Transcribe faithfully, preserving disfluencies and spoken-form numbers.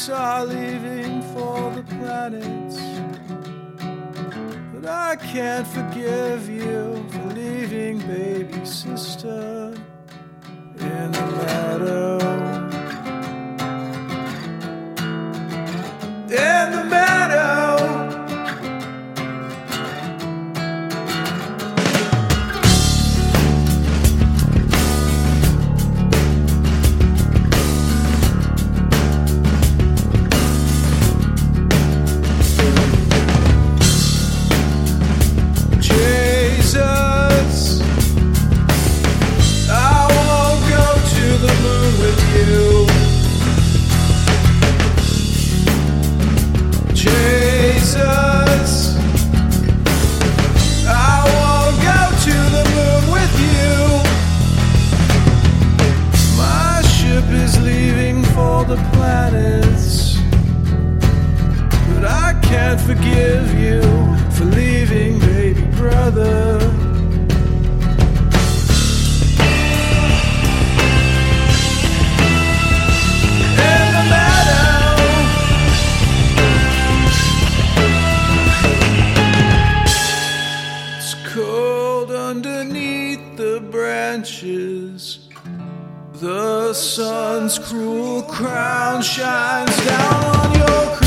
planets are leaving for the planets, but I can't forgive you for leaving baby sister in the meadow. In the meadow. The planets, but I can't forgive you for leaving baby brother. In the meadow. It's cold underneath the branches. The sun's cruel crown shines down on your